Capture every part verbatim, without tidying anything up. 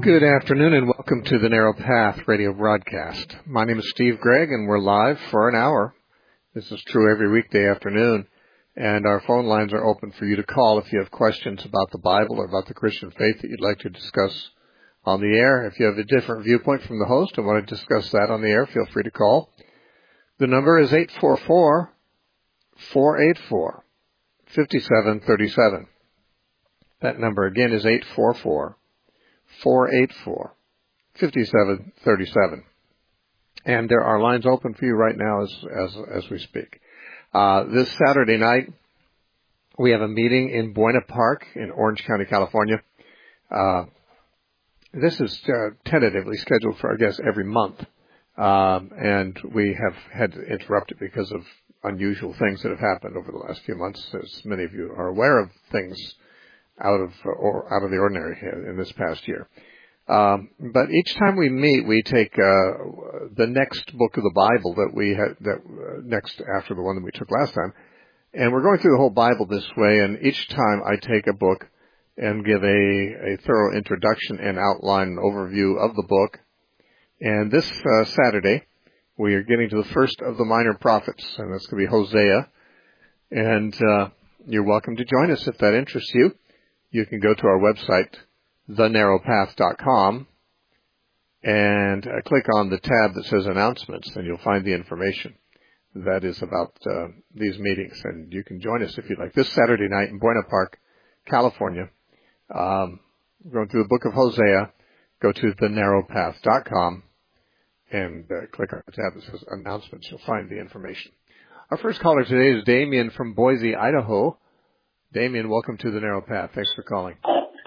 Good afternoon and welcome to the Narrow Path radio broadcast. My name is Steve Gregg and we're live for an hour. This is true every weekday afternoon, and our phone lines are open for you to call if you have questions about the Bible or about the Christian faith that you'd like to discuss on the air. If you have a different viewpoint from the host and want to discuss that on the air, feel free to call. The number is eight four four, four eight four, five seven three seven. That number again is eight four four, four eight four, five seven three seven. And there are lines open for you right now as as, as we speak. Uh, this Saturday night, we have a meeting in Buena Park in Orange County, California. Uh, this is uh, tentatively scheduled for, I guess, every month. Um, and we have had to interrupt it because of unusual things that have happened over the last few months. As many of you are aware of things out of or out of the ordinary in this past year. Um, but each time we meet, we take uh, the next book of the Bible that we had that uh, next after the one that we took last time, and we're going through the whole Bible this way. And each time I take a book and give a, a thorough introduction and outline and overview of the book. And this uh, Saturday, we are getting to the first of the minor prophets, and that's going to be Hosea. And uh, you're welcome to join us if that interests you. You can go to our website, the narrow path dot com, and uh, click on the tab that says Announcements, and you'll find the information that is about uh, these meetings. And you can join us if you'd like. This Saturday night in Buena Park, California, um, going through the book of Hosea, go to the narrow path dot com and uh, click on the tab that says Announcements. You'll find the information. Our first caller today is Damien from Boise, Idaho. Damien, welcome to the Narrow Path. Thanks for calling.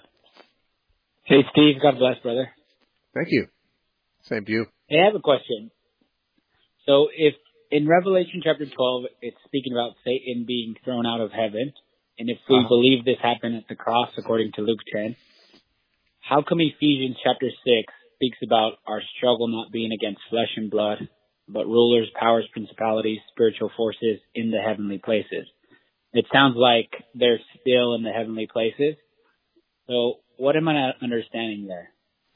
Hey, Steve. God bless, brother. Thank you. Same to you. Hey, I have a question. So if in Revelation chapter twelve, it's speaking about Satan being thrown out of heaven, and if we uh-huh. believe this happened at the cross according to Luke ten, how come Ephesians chapter six speaks about our struggle not being against flesh and blood, but rulers, powers, principalities, spiritual forces in the heavenly places? It sounds like they're still in the heavenly places. So what am I not understanding there?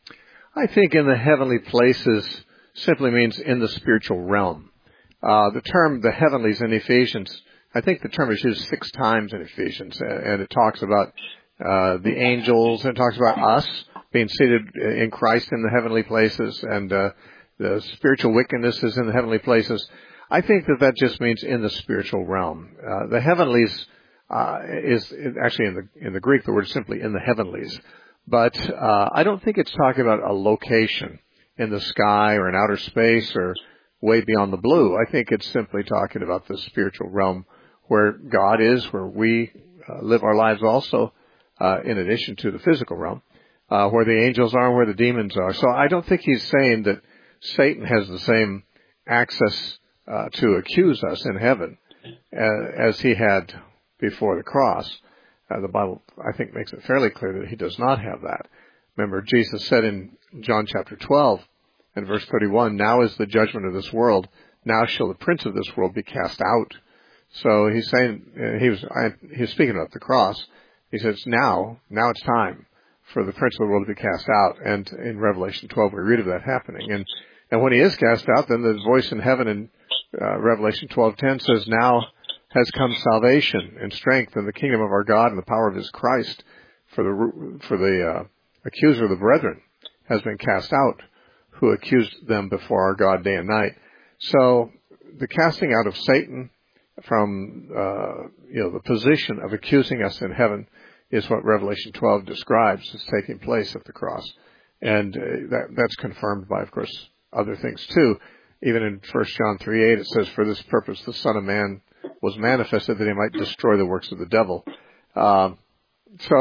I think in the heavenly places simply means in the spiritual realm. Uh, the term the heavenlies in Ephesians, I think the term is used six times in Ephesians, and it talks about uh, the angels, and it talks about us being seated in Christ in the heavenly places, and uh, the spiritual wickedness is in the heavenly places. I think that that just means in the spiritual realm. Uh, the heavenlies uh, is actually in the in the Greek, the word is simply in the heavenlies. But uh, I don't think it's talking about a location in the sky or in outer space or way beyond the blue. I think it's simply talking about the spiritual realm where God is, where we uh, live our lives also, uh, in addition to the physical realm, uh, where the angels are and where the demons are. So I don't think he's saying that Satan has the same access Uh, to accuse us in heaven uh, as he had before the cross. Uh, the Bible, I think, makes it fairly clear that he does not have that. Remember, Jesus said in John chapter twelve and verse thirty-one, "Now is the judgment of this world. Now shall the prince of this world be cast out." So he's saying, uh, he was I, he was speaking about the cross. He says, now, now it's time for the prince of the world to be cast out. And in Revelation twelve, we read of that happening. And and when he is cast out, then the voice in heaven in uh, Revelation twelve ten says, "Now has come salvation and strength and the kingdom of our God and the power of his Christ, for the for the uh, accuser of the brethren has been cast out, who accused them before our God day and night." So the casting out of Satan from uh, you know the position of accusing us in heaven is what Revelation twelve describes as taking place at the cross, and uh, that that's confirmed by, of course, other things too. Even in First John three eight, it says, "For this purpose the Son of Man was manifested, that he might destroy the works of the devil." Um, so,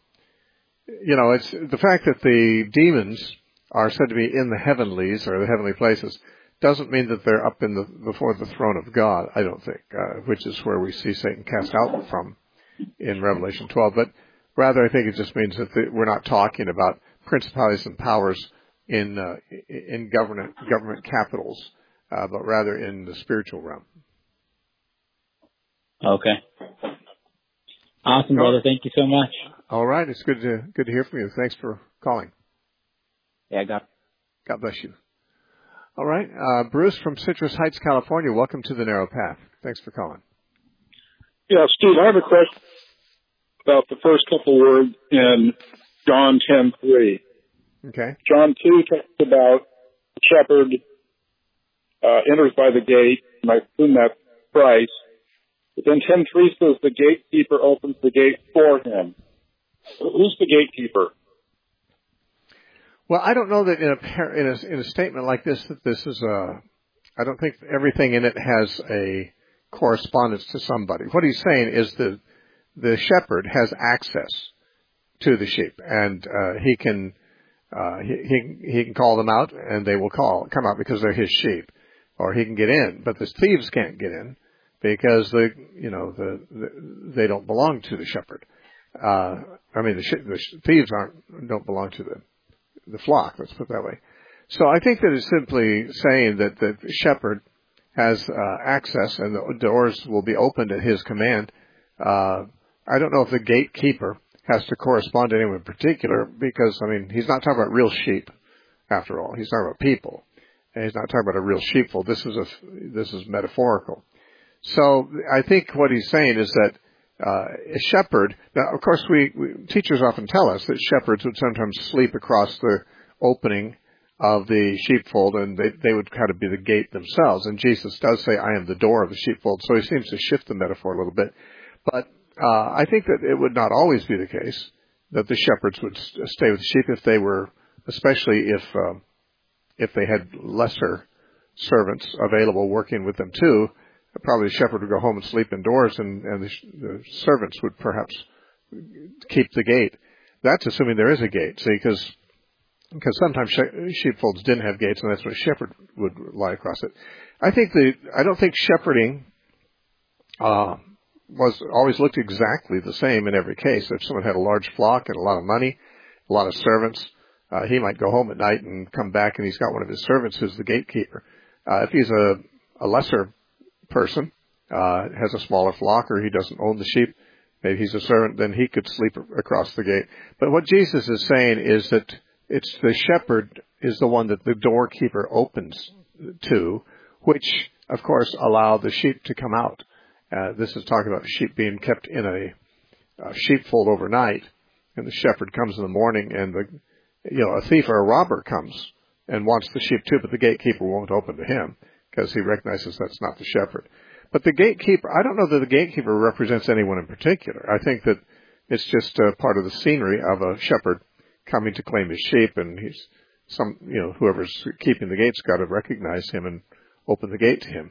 you know, it's the fact that the demons are said to be in the heavenlies or the heavenly places doesn't mean that they're up in the before the throne of God. I don't think, uh, which is where we see Satan cast out from in Revelation twelve. But rather, I think it just means that the, we're not talking about principalities and powers in uh, in government government capitals, uh, but rather in the spiritual realm. Okay. Awesome, brother. Thank you so much. All right. It's good to good to hear from you. Thanks for calling. Yeah, God. God bless you. All right. Uh, Bruce from Citrus Heights, California. Welcome to the Narrow Path. Thanks for calling. Yeah, Steve, I have a question about the first couple words in John ten three. Okay. John two talks about the shepherd uh, enters by the gate, and I assume that's Christ. But then ten three says the gatekeeper opens the gate for him. Who's the gatekeeper? Well, I don't know that in a, par- in a in a statement like this that this is a. I don't think everything in it has a correspondence to somebody. What he's saying is the the shepherd has access to the sheep, and uh, he can uh, he, he he can call them out, and they will call come out because they're his sheep, or he can get in, but the thieves can't get in because the you know the, the they don't belong to the shepherd. Uh, I mean the, sh- the sh- thieves aren't don't belong to the the flock. Let's put it that way. So I think that it's simply saying that the shepherd has uh, access, and the doors will be opened at his command. Uh, I don't know if the gatekeeper has to correspond to anyone in particular, because, I mean, he's not talking about real sheep, after all. He's talking about people. And he's not talking about a real sheepfold. This is a, this is metaphorical. So I think what he's saying is that uh, a shepherd, now of course we, we, teachers often tell us that shepherds would sometimes sleep across the opening of the sheepfold, and they, they would kind of be the gate themselves. And Jesus does say, I am the door of the sheepfold. So he seems to shift the metaphor a little bit. But uh, I think that it would not always be the case that the shepherds would stay with the sheep if they were, especially if uh, if they had lesser servants available working with them too. Probably the shepherd would go home and sleep indoors, and, and the, the servants would perhaps keep the gate. That's assuming there is a gate, see, because because sometimes sheepfolds didn't have gates, and that's when a shepherd would lie across it. I think the I don't think shepherding uh, was always looked exactly the same in every case. If someone had a large flock and a lot of money, a lot of servants, uh, he might go home at night and come back, and he's got one of his servants who's the gatekeeper. Uh, if he's a, a lesser person, uh, has a smaller flock, or he doesn't own the sheep, maybe he's a servant, then he could sleep across the gate. But what Jesus is saying is that it's the shepherd is the one that the doorkeeper opens to, which, of course, allow the sheep to come out. Uh, this is talking about sheep being kept in a, a sheepfold overnight, and the shepherd comes in the morning, and the you know a thief or a robber comes and wants the sheep too, but the gatekeeper won't open to him because he recognizes that's not the shepherd. But the gatekeeper, I don't know that the gatekeeper represents anyone in particular. I think that it's just uh, part of the scenery of a shepherd coming to claim his sheep, and he's some, you know, whoever's keeping the gate's got to recognize him and open the gate to him.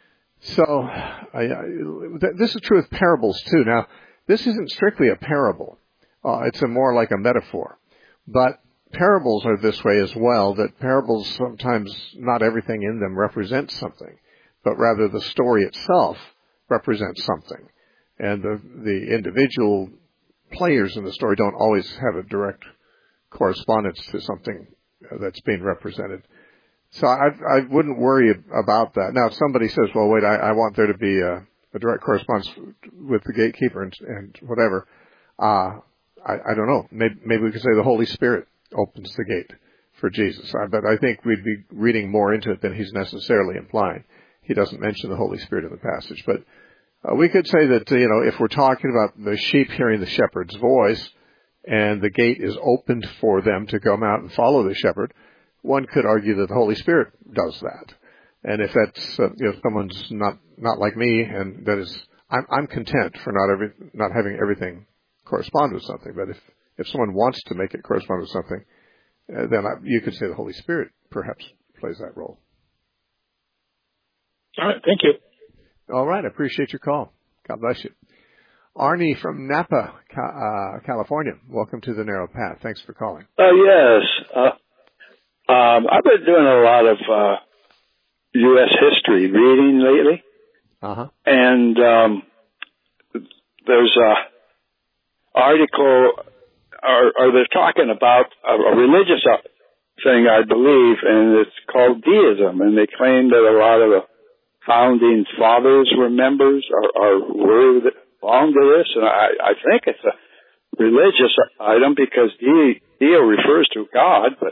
So, I, I, th- this is true with parables too. Now, this isn't strictly a parable. Uh, it's a more like a metaphor. But parables are this way as well, that parables sometimes, not everything in them represents something, but rather the story itself represents something. And the, the individual players in the story don't always have a direct correspondence to something that's being represented. So I, I wouldn't worry about that. Now, if somebody says, well, wait, I, I want there to be a, a direct correspondence with the gatekeeper and, and whatever, uh, I, I don't know. Maybe, maybe we could say the Holy Spirit opens the gate for Jesus. I, but I think we'd be reading more into it than he's necessarily implying. He doesn't mention the Holy Spirit in the passage. But uh, we could say that, you know, if we're talking about the sheep hearing the shepherd's voice, and the gate is opened for them to come out and follow the shepherd, one could argue that the Holy Spirit does that. And if that's, uh, you know, someone's not, not like me, and that is, I'm, I'm content for not every, not having everything correspond with something. But if, if someone wants to make it correspond with something, uh, then I, you could say the Holy Spirit perhaps plays that role. All right. Thank you. All right. I appreciate your call. God bless you. Arnie from Napa, uh, California. Welcome to the Narrow Path. Thanks for calling. Oh, uh, yes. Uh, um, I've been doing a lot of uh, U S history reading lately. Uh-huh. And um, there's a article, or, or they're talking about a, a religious thing, I believe, and it's called deism. And they claim that a lot of the founding fathers were members or, or were the, belong to this, and I, I think it's a religious item because de, Deo refers to God, but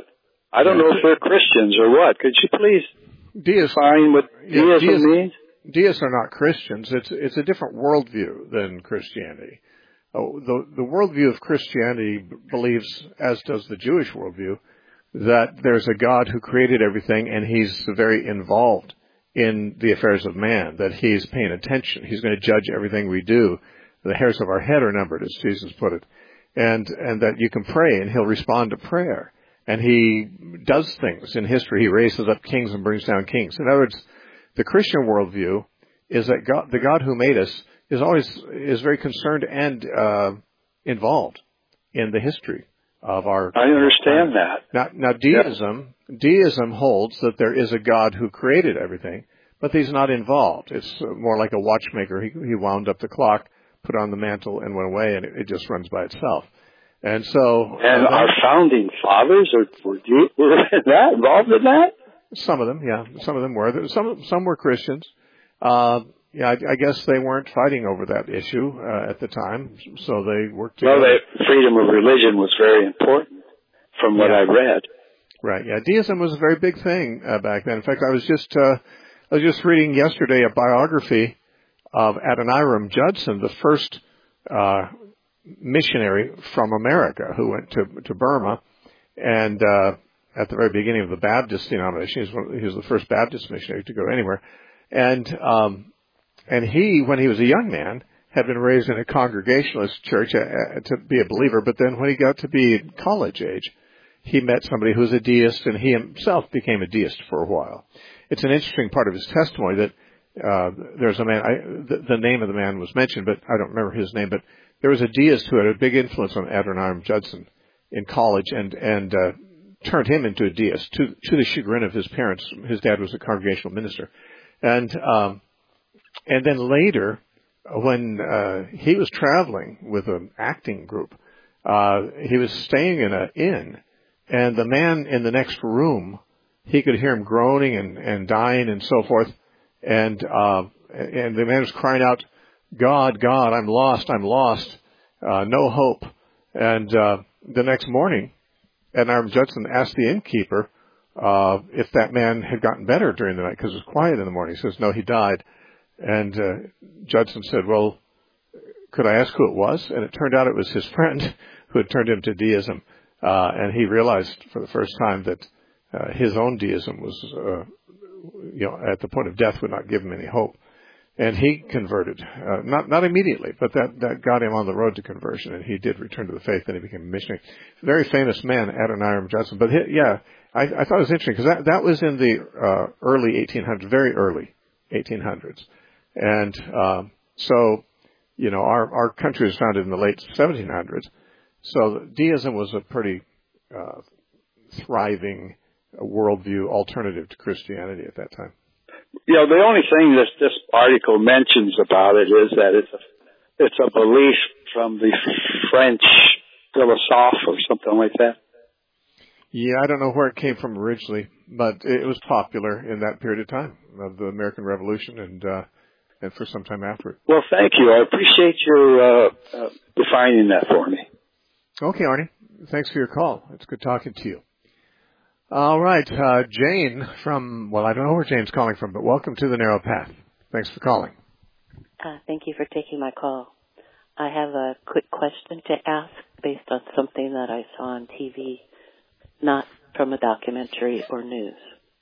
I don't know if they're Christians or what. Could you please Deists, define what yeah, deism deists, means? Deists are not Christians. It's it's a different worldview than Christianity. Oh, the the worldview of Christianity b- believes, as does the Jewish worldview, that there's a God who created everything, and He's very involved in the affairs of man. That He's paying attention. He's going to judge everything we do. The hairs of our head are numbered, as Jesus put it, and and that you can pray, and He'll respond to prayer. And He does things in history. He raises up kings and brings down kings. In other words, the Christian worldview is that God, the God who made us, is always is very concerned and uh, involved in the history of our. I understand that. Now, now deism yeah. deism holds that there is a God who created everything, but He's not involved. It's more like a watchmaker. He, he wound up the clock, put on the mantle, and went away, and it, it just runs by itself. And so, and uh, our founding fathers are were, you, were that involved in that? Some of them, yeah, some of them were. Some some were Christians. Uh, yeah, I, I guess they weren't fighting over that issue uh, at the time, so they worked together. Well, the freedom of religion was very important, from what yeah. I read. Right. Yeah, deism was a very big thing uh, back then. In fact, I was just uh, I was just reading yesterday a biography of Adoniram Judson, the first uh, missionary from America who went to to Burma, and uh, at the very beginning of the Baptist denomination, he was, one, he was the first Baptist missionary to go anywhere, and um, and he, when he was a young man, had been raised in a Congregationalist church uh, to be a believer, but then when he got to be college age, he met somebody who was a deist, and he himself became a deist for a while. It's an interesting part of his testimony that uh, there's a man, I, the, the name of the man was mentioned, but I don't remember his name, but there was a deist who had a big influence on Adoniram Judson in college and, and uh, turned him into a deist to, to the chagrin of his parents. His dad was a Congregational minister. And um, and then later, when uh, he was traveling with an acting group, uh, he was staying in an inn, and the man in the next room, he could hear him groaning and, and dying and so forth, and uh, and the man was crying out, God, God, I'm lost, I'm lost, uh, no hope. And uh, the next morning, Adoniram Judson asked the innkeeper uh, if that man had gotten better during the night, because it was quiet in the morning. He says, no, he died. And uh, Judson said, well, could I ask who it was? And it turned out it was his friend who had turned him to deism. Uh, and he realized for the first time that uh, his own deism was, uh, you know, at the point of death would not give him any hope. And he converted, uh, not not immediately, but that, that got him on the road to conversion, and he did return to the faith, and he became a missionary. Very famous man, Adoniram Judson. But he, yeah, I, I thought it was interesting, because that, that was in the uh, early eighteen hundreds, very early eighteen hundreds. And um, so, you know, our, our country was founded in the late seventeen hundreds, so deism was a pretty uh, thriving worldview alternative to Christianity at that time. You know, the only thing that this article mentions about it is that it's a, it's a belief from the French philosophe or something like that. Yeah, I don't know where it came from originally, but it was popular in that period of time of the American Revolution and uh, and for some time after it. Well, thank you. I appreciate your uh, uh, defining that for me. Okay, Arnie. Thanks for your call. It's good talking to you. All right, uh, Jane from, well, I don't know where Jane's calling from, but welcome to the Narrow Path. Thanks for calling. Uh, thank you for taking my call. I have a quick question to ask based on something that I saw on T V, not from a documentary or news.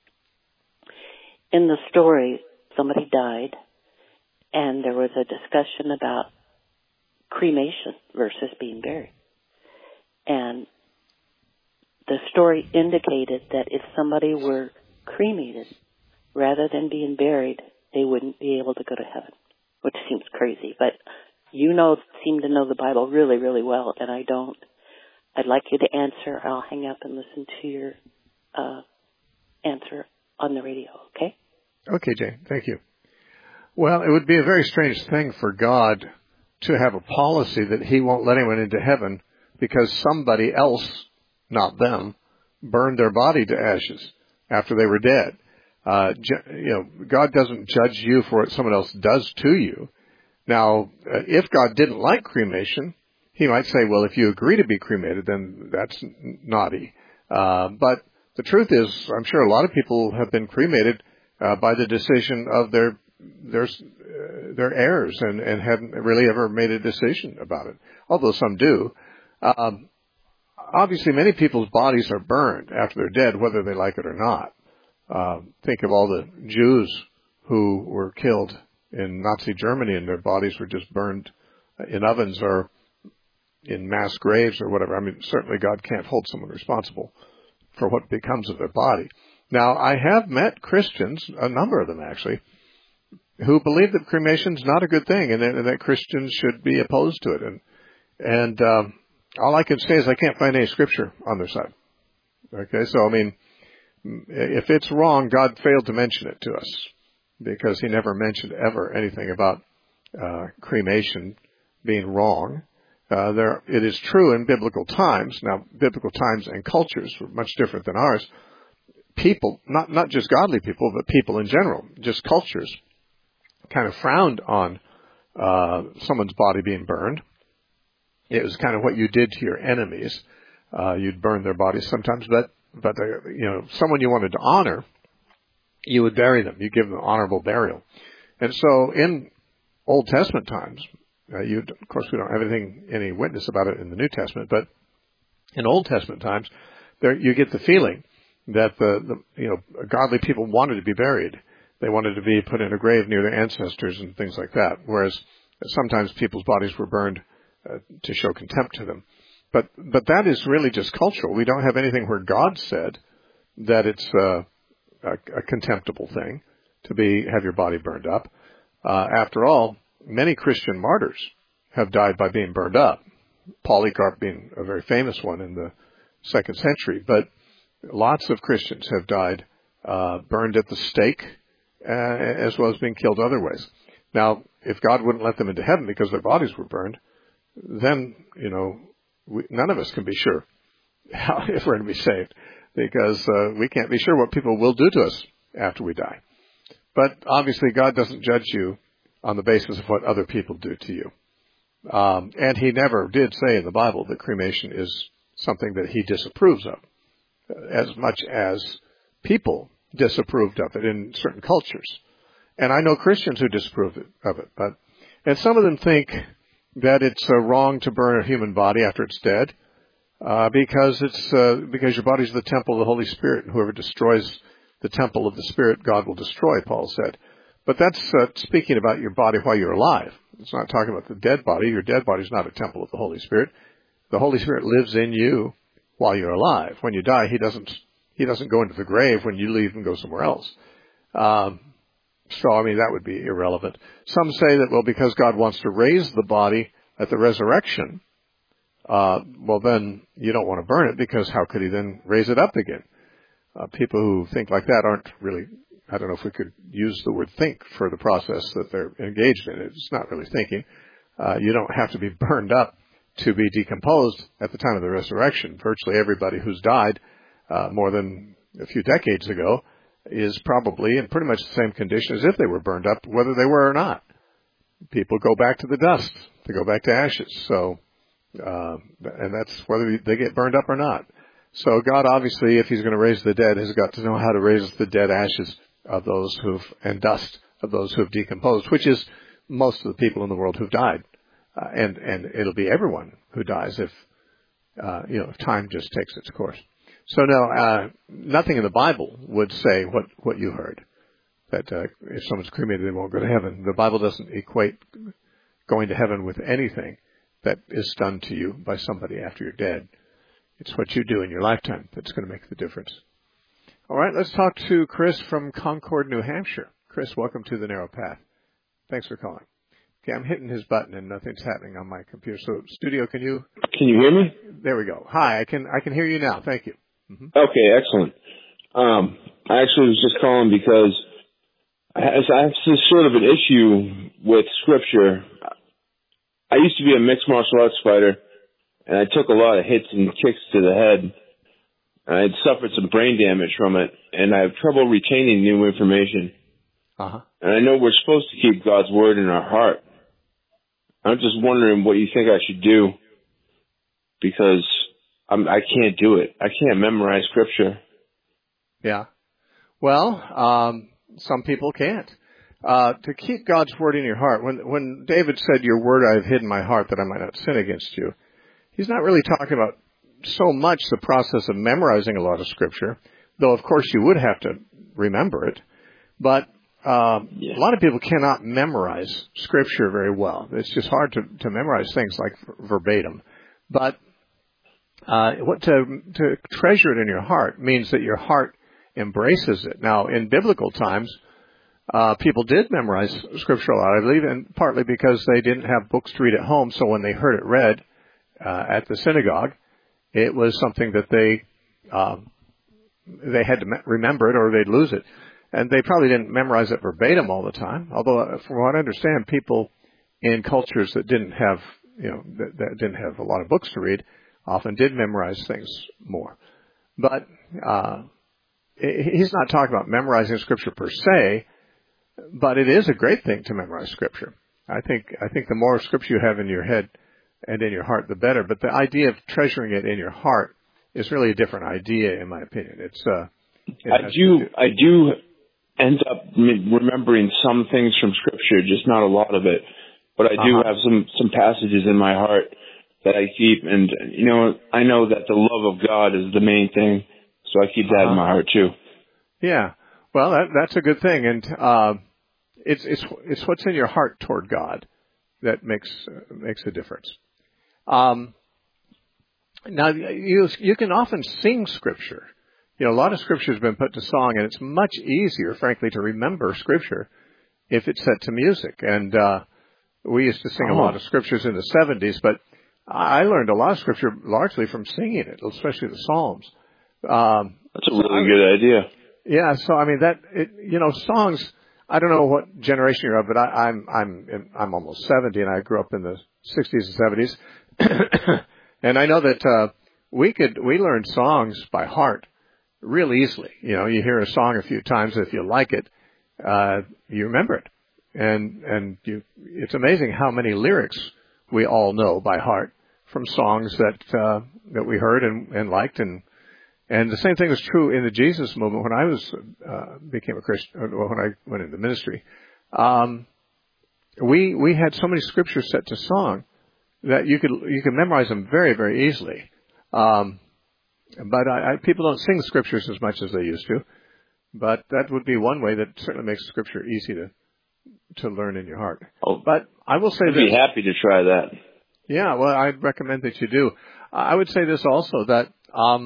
In the story, somebody died, and there was a discussion about cremation versus being buried. And the story indicated that if somebody were cremated rather than being buried, they wouldn't be able to go to heaven, which seems crazy. But you know, seem to know the Bible really, really well, and I don't. I'd like you to answer. I'll hang up and listen to your uh, answer on the radio, okay? Okay, Jane. Thank you. Well, it would be a very strange thing for God to have a policy that He won't let anyone into heaven because somebody else, not them, burned their body to ashes after they were dead. Uh, you know, God doesn't judge you for what someone else does to you. Now, uh, if God didn't like cremation, He might say, well, if you agree to be cremated, then that's naughty. Uh, but the truth is, I'm sure a lot of people have been cremated uh, by the decision of their their uh, their heirs, and, and hadn't really ever made a decision about it. Although some do. Um, obviously, many people's bodies are burned after they're dead, whether they like it or not. Uh, think of all the Jews who were killed in Nazi Germany, and their bodies were just burned in ovens or in mass graves or whatever. I mean, certainly God can't hold someone responsible for what becomes of their body. Now, I have met Christians, a number of them actually, who believe that cremation is not a good thing, and that, and that Christians should be opposed to it. And and um, all I can say is I can't find any scripture on their side. Okay, so I mean, if it's wrong, God failed to mention it to us, because He never mentioned ever anything about uh, cremation being wrong. Uh, there, it is true in biblical times. Now, biblical times and cultures were much different than ours. People, not not just godly people, but people in general, just cultures, kind of frowned on uh, someone's body being burned. It was kind of what you did to your enemies. Uh, you'd burn their bodies sometimes, but but they, you know, someone you wanted to honor, you would bury them. You give them honorable burial. And so, in Old Testament times, uh, you of course we don't have anything any witness about it in the New Testament, but in Old Testament times, there you get the feeling that the, the you know godly people wanted to be buried. They wanted to be put in a grave near their ancestors and things like that, whereas sometimes people's bodies were burned uh, to show contempt to them. But but that is really just cultural. We don't have anything where God said that it's uh, a, a contemptible thing to be have your body burned up. Uh, after all, many Christian martyrs have died by being burned up. Polycarp being a very famous one in the second century. But lots of Christians have died uh, burned at the stake, uh, as well as being killed other ways. Now, if God wouldn't let them into heaven because their bodies were burned, then, you know, we, none of us can be sure how, if we're going to be saved, because uh, we can't be sure what people will do to us after we die. But obviously, God doesn't judge you on the basis of what other people do to you. Um, and He never did say in the Bible that cremation is something that He disapproves of, as much as people disapproved of it in certain cultures. And I know Christians who disapprove of it, but and some of them think that it's uh, wrong to burn a human body after it's dead, uh, because it's uh, because your body's the temple of the Holy Spirit, and whoever destroys the temple of the Spirit, God will destroy, Paul said. But that's uh, speaking about your body while you're alive. It's not talking about the dead body. Your dead body is not a temple of the Holy Spirit. The Holy Spirit lives in you while you're alive. When you die, He doesn't He doesn't go into the grave when you leave and go somewhere else. Um, so, I mean, that would be irrelevant. Some say that, well, because God wants to raise the body at the resurrection, uh, well, then you don't want to burn it, because how could He then raise it up again? Uh, people who think like that aren't really, I don't know if we could use the word think for the process that they're engaged in. It's not really thinking. Uh, you don't have to be burned up to be decomposed at the time of the resurrection. Virtually everybody who's died uh, more than a few decades ago is probably in pretty much the same condition as if they were burned up, whether they were or not. People go back to the dust. They go back to ashes. So, uh, and that's whether they get burned up or not. So God, obviously, if He's going to raise the dead, has got to know how to raise the dead ashes of those who've, and dust of those who have decomposed, which is most of the people in the world who've died. Uh, and, and it'll be everyone who dies if, uh, you know, if time just takes its course. So no, uh, nothing in the Bible would say what, what you heard, that uh, if someone's cremated, they won't go to heaven. The Bible doesn't equate going to heaven with anything that is done to you by somebody after you're dead. It's what you do in your lifetime that's going to make the difference. All right, let's talk to Chris from Concord, New Hampshire. Chris, welcome to The Narrow Path. Thanks for calling. Okay, I'm hitting his button and nothing's happening on my computer. So, studio, can you? Can you hear me? There we go. Hi, I can I can hear you now. Thank you. Mm-hmm. Okay, excellent. Um, I actually was just calling because I have this sort of an issue with Scripture. I used to be a mixed martial arts fighter, and I took a lot of hits and kicks to the head. I had suffered some brain damage from it, and I have trouble retaining new information. Uh-huh. And I know we're supposed to keep God's Word in our heart. I'm just wondering what you think I should do, because I'm, I can't do it. I can't memorize Scripture. Yeah. Well, um, some people can't. Uh, to keep God's word in your heart, when when David said, "Your word I have hid in my heart that I might not sin against you," he's not really talking about so much the process of memorizing a lot of Scripture, though of course you would have to remember it. But uh, Yeah. a lot of people cannot memorize Scripture very well. It's just hard to, to memorize things like verbatim. But uh, what to to treasure it in your heart means that your heart embraces it. Now, in biblical times, Uh, people did memorize Scripture a lot, I believe, and partly because they didn't have books to read at home, so when they heard it read uh, at the synagogue, it was something that they um, they had to me- remember it or they'd lose it. And they probably didn't memorize it verbatim all the time, although uh, from what I understand, people in cultures that didn't have, you know, that, that didn't have a lot of books to read often did memorize things more. But uh, he's not talking about memorizing Scripture per se, but it is a great thing to memorize Scripture. I think I think the more Scripture you have in your head and in your heart, the better. But the idea of treasuring it in your heart is really a different idea, in my opinion. It's uh, it I do, do I do end up remembering some things from Scripture, just not a lot of it. But I do uh-huh. have some some passages in my heart that I keep, and you know, I know that the love of God is the main thing, so I keep that uh-huh. in my heart too. Yeah, well, that, that's a good thing, and. Uh, It's it's it's what's in your heart toward God that makes uh, makes a difference. Um, now you you can often sing Scripture. You know, a lot of Scripture has been put to song, and it's much easier, frankly, to remember Scripture if it's set to music. And uh, we used to sing oh. a lot of Scriptures in the seventies, but I learned a lot of Scripture largely from singing it, especially the Psalms. Um, That's a really good idea. Yeah, so I mean that it, you know songs. I don't know what generation you're of, but I, I'm I'm I'm almost seventy, and I grew up in the sixties and seventies, and I know that uh, we could we learned songs by heart real easily. You know, you hear a song a few times, if you like it, uh, you remember it, and and you. It's amazing how many lyrics we all know by heart from songs that uh, that we heard and, and liked and. And the same thing was true in the Jesus movement when I was uh, became a Christian, or when I went into ministry. Um, we we had so many scriptures set to song that you could you could memorize them very very easily. Um, but I, I, people don't sing scriptures as much as they used to. But that would be one way that certainly makes Scripture easy to to learn in your heart. Oh, but I will say I'd this. be happy to try that. Yeah, well, I'd recommend that you do. I would say this also that. Um,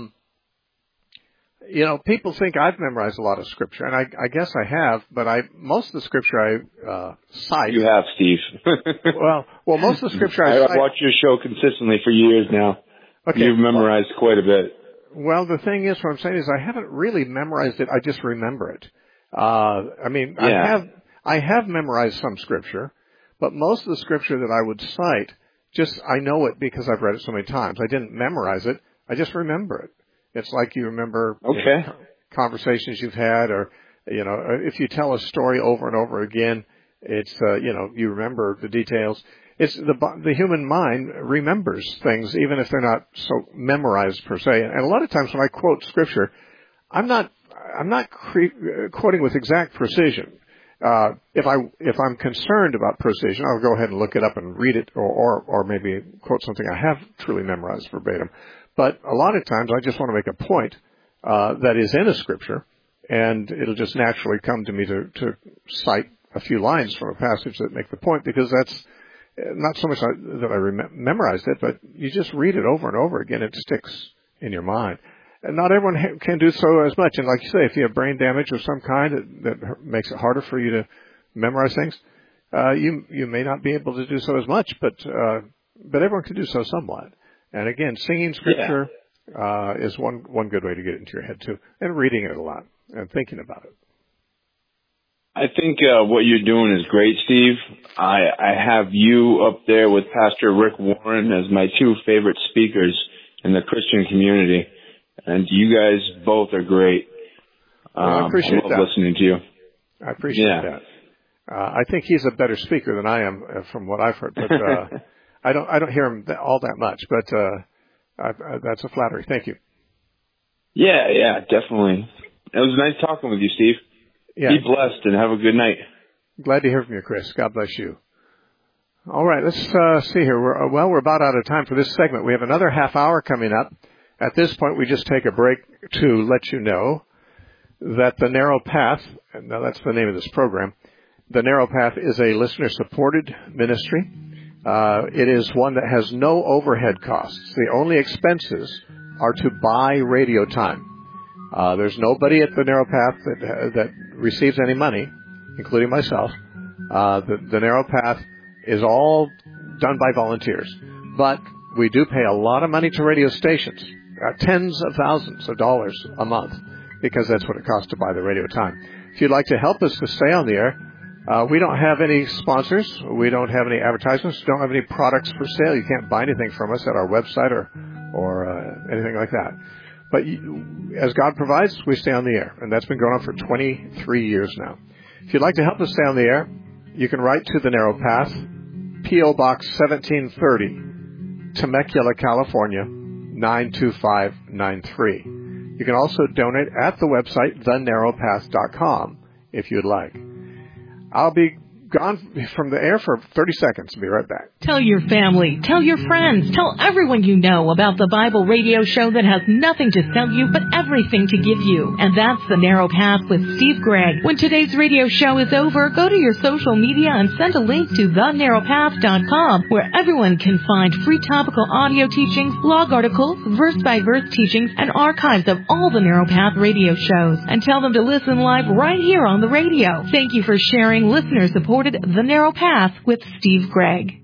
You know, people think I've memorized a lot of Scripture, and I, I guess I have, but I most of the Scripture I uh, cite. You have, Steve. well, well, most of the Scripture I, I cite. I've watched your show consistently for years now. Okay, You've memorized well, quite a bit. Well, the thing is, what I'm saying is, I haven't really memorized it. I just remember it. Uh, I mean, Yeah. I have I have memorized some Scripture, but most of the Scripture that I would cite, just I know it because I've read it so many times. I didn't memorize it. I just remember it. It's like you remember okay. you know, conversations you've had, or you know, if you tell a story over and over again, it's uh, you know, you remember the details. It's the the human mind remembers things even if they're not so memorized per se. And a lot of times when I quote Scripture, I'm not I'm not cre- quoting with exact precision. Uh, if I if I'm concerned about precision, I'll go ahead and look it up and read it, or or, or maybe quote something I have truly memorized verbatim. But a lot of times I just want to make a point uh, that is in a Scripture, and it'll just naturally come to me to, to cite a few lines from a passage that make the point, because that's not so much that I rem- memorized it, but you just read it over and over again. It sticks in your mind. And not everyone ha- can do so as much. And like you say, if you have brain damage of some kind that, that makes it harder for you to memorize things, uh, you you may not be able to do so as much, but uh, but everyone can do so somewhat. And again, singing Scripture yeah. uh, is one one good way to get it into your head too, and reading it a lot and thinking about it. I think uh, what you're doing is great, Steve. I, I have you up there with Pastor Rick Warren as my two favorite speakers in the Christian community, and you guys both are great. Um, well, I appreciate I love that. listening to you. I appreciate yeah. that. Uh, I think he's a better speaker than I am, uh, from what I've heard. But uh, I don't I don't hear him th- all that much, but uh, I, I, that's a flattery. Thank you. Yeah, yeah, definitely. It was nice talking with you, Steve. Yeah. Be blessed and have a good night. Glad to hear from you, Chris. God bless you. All right, let's uh, see here. We're, well, we're about out of time for this segment. We have another half hour coming up. At this point, we just take a break to let you know that The Narrow Path, and now that's the name of this program, The Narrow Path is a listener-supported ministry. Uh, it is one that has no overhead costs. The only expenses are to buy radio time. Uh, there's nobody at The Narrow Path that, uh, that receives any money, including myself. Uh, the, the Narrow Path is all done by volunteers. But we do pay a lot of money to radio stations, uh, tens of thousands of dollars a month, because that's what it costs to buy the radio time. If you'd like to help us to stay on the air, uh, we don't have any sponsors. We don't have any advertisements. We don't have any products for sale. You can't buy anything from us at our website or, or uh, anything like that. But you, as God provides, we stay on the air, and that's been going on for twenty-three years now. If you'd like to help us stay on the air, you can write to The Narrow Path, P O. Box seventeen thirty, Temecula, California, nine two five nine three. You can also donate at the website, the narrow path dot com, if you'd like. I'll be gone from the air for thirty seconds. I'll be right back. Tell your family, tell your friends, tell everyone you know about the Bible radio show that has nothing to sell you but everything to give you. And that's The Narrow Path with Steve Gregg. When today's radio show is over, go to your social media and send a link to the narrow path dot com, where everyone can find free topical audio teachings, blog articles, verse-by-verse teachings, and archives of all the Narrow Path radio shows. And tell them to listen live right here on the radio. Thank you for sharing listener-supported The Narrow Path with Steve Gregg.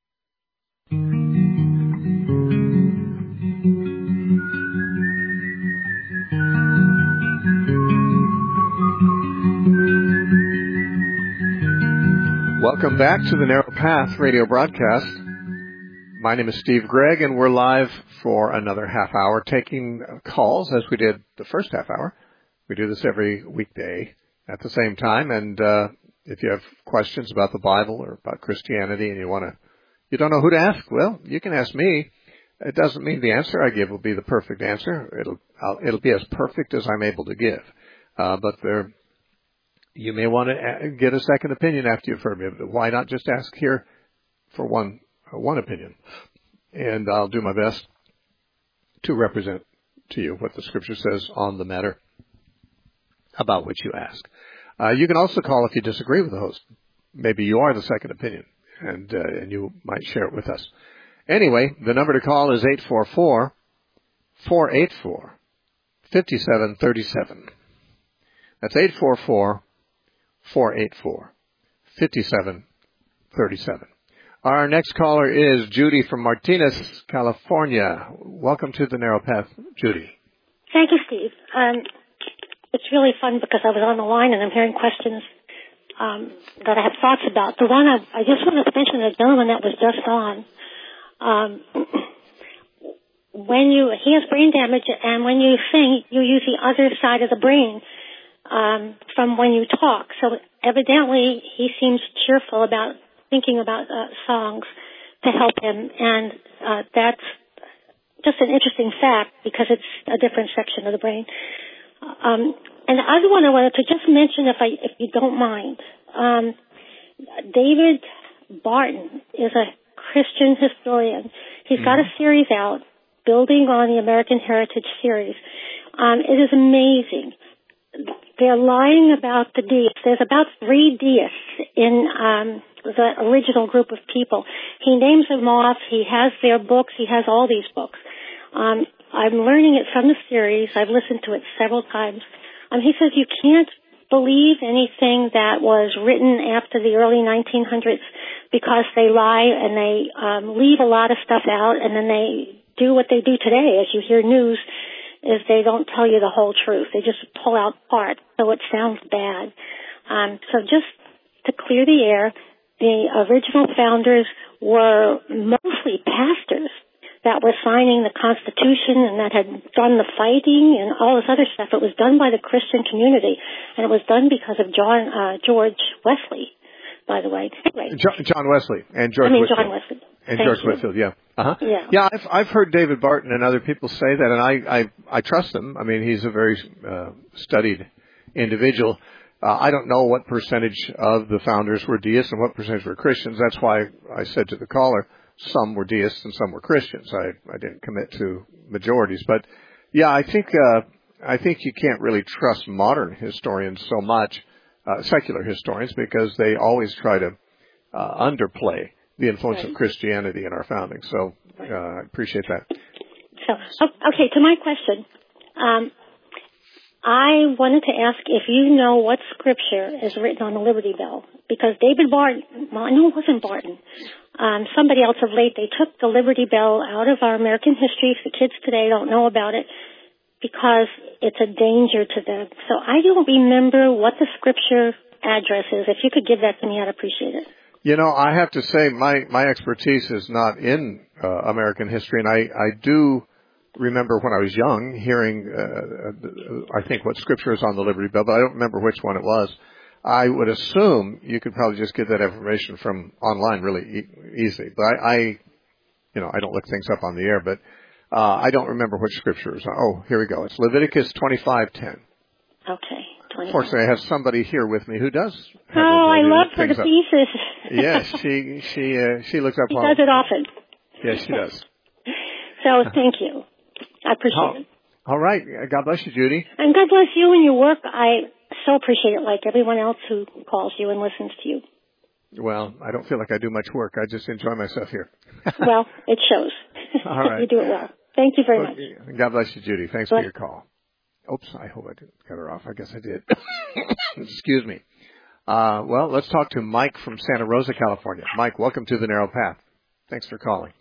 Welcome back to the Narrow Path radio broadcast. My name is Steve Gregg, and we're live for another half hour, taking calls as we did the first half hour. We do this every weekday at the same time, and uh, if you have questions about the Bible or about Christianity and you want to, you don't know who to ask, well, you can ask me. It doesn't mean the answer I give will be the perfect answer. It'll I'll, it'll be as perfect as I'm able to give. Uh, but there, you may want to get a second opinion after you've heard me. Why not just ask here for one one opinion? And I'll do my best to represent to you what the Scripture says on the matter about which you ask. Uh, you can also call if you disagree with the host. Maybe you are the second opinion, and uh, and you might share it with us. Anyway, the number to call is eight four four, four eight four, five seven three seven. That's eight four four, four eight four, five seven three seven. Our next caller is Judy from Martinez, California. Welcome to the Narrow Path, Judy. Thank you, Steve. Um, it's really fun because I was on the line and I'm hearing questions um, that I have thoughts about. The one I, I just wanted to mention, the gentleman that was just on. Um, when you he has brain damage, and when you sing, you use the other side of the brain um, from when you talk. So evidently, he seems cheerful about thinking about uh, songs to help him, and uh, that's just an interesting fact because it's a different section of the brain. Um, and the other one I wanted to just mention, if I if you don't mind, um, David Barton is a Christian historian. He's got a series out, building on the American Heritage series. Um, it is amazing. They're lying about the deists. There's about three deists in um, the original group of people. He names them off. He has their books. He has all these books. Um, I'm learning it from the series. I've listened to it several times. Um, he says you can't believe anything that was written after the early nineteen hundreds because they lie and they um, leave a lot of stuff out, and then they do what they do today. As you hear news, is they don't tell you the whole truth. They just pull out part so it sounds bad. Um, so just to clear the air, the original founders were mostly pastors that were signing the Constitution and that had done the fighting and all this other stuff. It was done by the Christian community, and it was done because of John uh, George Wesley, by the way. Anyway, John, John Wesley and George. I mean Whitfield. John Wesley. And Thank George you. Whitefield, yeah. Uh-huh. Yeah. Yeah, I've, I've heard David Barton and other people say that, and I, I, I trust him. I mean, he's a very uh, studied individual. Uh, I don't know what percentage of the founders were deists and what percentage were Christians. That's why I said to the caller, some were deists and some were Christians. I, I didn't commit to majorities. But, yeah, I think uh, I think you can't really trust modern historians so much, uh, secular historians, because they always try to uh, underplay the influence Right. of Christianity in our founding. So uh, I appreciate that. So, okay, to my question. Um, I wanted to ask if you know what scripture is written on the Liberty Bell. Because David Barton, well, no, it wasn't Barton. Um, somebody else of late, they took the Liberty Bell out of our American history. The kids today don't know about it because it's a danger to them. So I don't remember what the scripture address is. If you could give that to me, I'd appreciate it. You know, I have to say my, my expertise is not in uh, American history, and I, I do remember when I was young hearing, uh, I think, what scripture is on the Liberty Bell, but I don't remember which one it was. I would assume you could probably just get that information from online really e- easily. But I, I, you know, I don't look things up on the air, but uh, I don't remember which scripture is. Oh, here we go. It's Leviticus twenty-five ten. Okay. twenty-five. Fortunately, I have somebody here with me who does have Oh, I love look her to things up. pieces. Yes, she she uh, she looks up. She all, does it often. Yes, she does. So thank you. I appreciate Oh, it. all right. God bless you, Judy. And God bless you and your work. I so appreciate it, like everyone else who calls you and listens to you. Well, I don't feel like I do much work. I just enjoy myself here. Well, it shows. All right. You do it well. Thank you very much. Okay. God bless you, Judy. Thanks for your call. Oops, I hope I didn't cut her off. I guess I did. Excuse me. Uh, well, let's talk to Mike from Santa Rosa, California. Mike, welcome to the Narrow Path. Thanks for calling.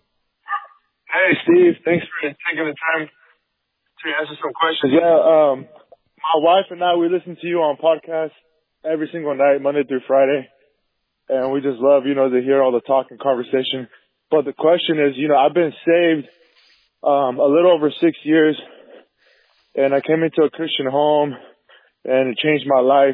Hey, Steve. Thanks for taking the time to answer some questions. Yeah, um, my wife and I, we listen to you on podcasts every single night, Monday through Friday. And we just love, you know, to hear all the talk and conversation. But the question is, you know, I've been saved um, a little over six years. And I came into a Christian home and it changed my life.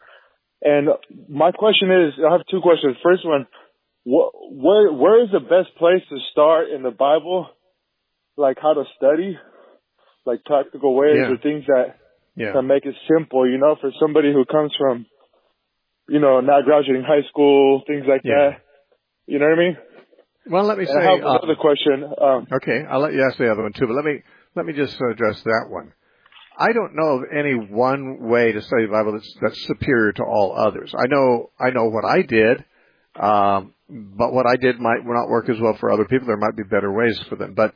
And my question is, I have two questions. First one, what, where, where is the best place to start in the Bible? Like how to study, like practical ways Yeah. or things that, Yeah. that make it simple, you know, for somebody who comes from, you know, not graduating high school, things like Yeah. that. You know what I mean? Well, let me And say. I have uh, another question. Um, okay, I'll let you ask the other one too, but let me let me just address that one. I don't know of any one way to study the Bible that's, that's superior to all others. I know I know what I did, um, but what I did might not work as well for other people. There might be better ways for them. But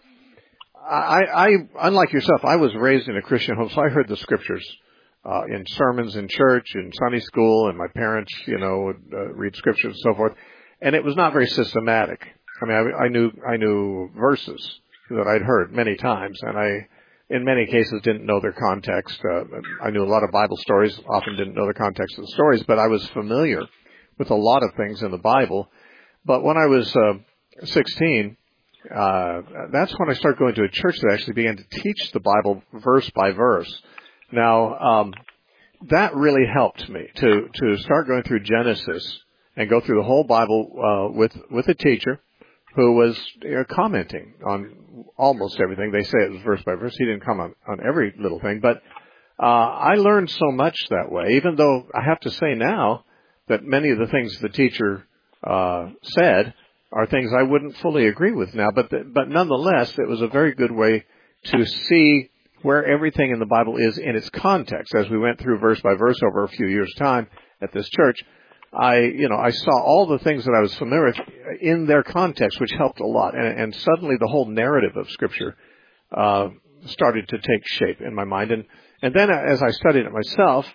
I, I unlike yourself, I was raised in a Christian home, so I heard the scriptures uh, in sermons in church, in Sunday school, and my parents, you know, would uh, read scriptures and so forth. And it was not very systematic. I mean, I, I knew I knew verses that I'd heard many times, and I, in many cases, didn't know their context. Uh, I knew a lot of Bible stories, often didn't know the context of the stories, but I was familiar with a lot of things in the Bible. But when I was uh, sixteen, uh, that's when I started going to a church that actually began to teach the Bible verse by verse. Now, um, that really helped me to to start going through Genesis and go through the whole Bible uh, with with a teacher who was you know, commenting on almost everything. They say it was verse by verse. He didn't comment on, on every little thing, but uh, I learned so much that way, even though I have to say now that many of the things the teacher uh, said are things I wouldn't fully agree with now, but the, but nonetheless, it was a very good way to see where everything in the Bible is in its context. As we went through verse by verse over a few years' time at this church, I, you know, I saw all the things that I was familiar with in their context, which helped a lot. And, and suddenly the whole narrative of Scripture uh, started to take shape in my mind. And, and then as I studied it myself,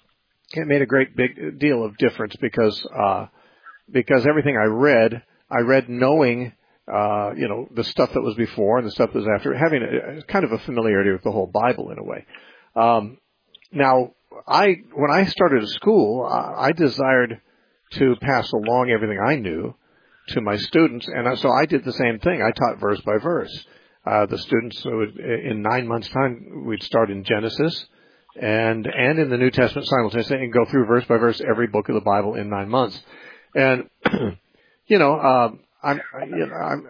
it made a great big deal of difference because uh, because everything I read, I read knowing, uh, you know, the stuff that was before and the stuff that was after, having a, kind of a familiarity with the whole Bible in a way. Um, now, I when I started at school, I, I desired to pass along everything I knew to my students, and so I did the same thing. I taught verse by verse. Uh, the students would, in nine months' time, we'd start in Genesis and and in the New Testament simultaneously, and go through verse by verse every book of the Bible in nine months. And you know, uh, I'm, you know, I'm,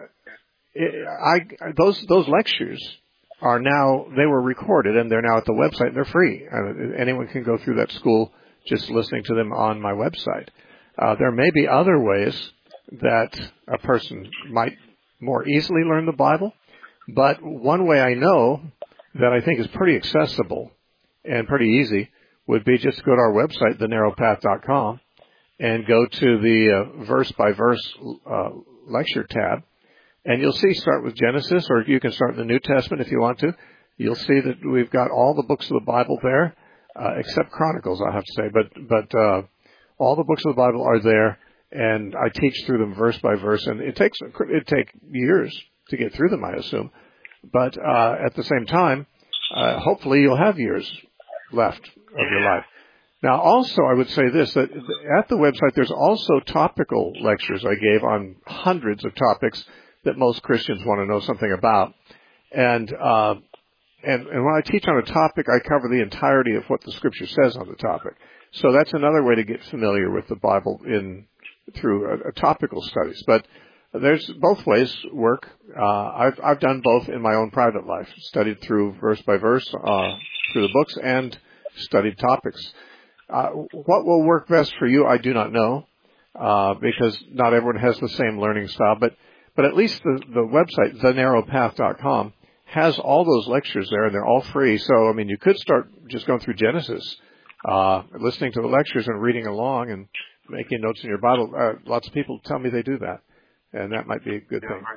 I, those, those lectures are now, they were recorded and they're now at the website and they're free. Uh, anyone can go through that school just listening to them on my website. Uh, there may be other ways that a person might more easily learn the Bible, but one way I know that I think is pretty accessible and pretty easy would be just to go to our website, the narrow path dot com, and go to the uh, verse-by-verse uh, lecture tab, and you'll see start with Genesis, or you can start in the New Testament if you want to. You'll see that we've got all the books of the Bible there, uh, except Chronicles, I have to say, but but uh, all the books of the Bible are there, and I teach through them verse by verse, and it takes it take years to get through them, I assume, but uh, at the same time, uh, hopefully you'll have years left of your life. Now, also, I would say this, that at the website, there's also topical lectures I gave on hundreds of topics that most Christians want to know something about. And, uh, and, and when I teach on a topic, I cover the entirety of what the Scripture says on the topic. So that's another way to get familiar with the Bible in, through a, a topical studies. But there's both ways work. Uh, I've, I've done both in my own private life, studied through verse by verse, uh, through the books and studied topics. Uh, what will work best for you, I do not know, uh, because not everyone has the same learning style. But, but at least the, the website, the narrow path dot com, has all those lectures there, and they're all free. So, I mean, you could start just going through Genesis, uh, listening to the lectures and reading along and making notes in your Bible. Uh, lots of people tell me they do that, and that might be a good thing.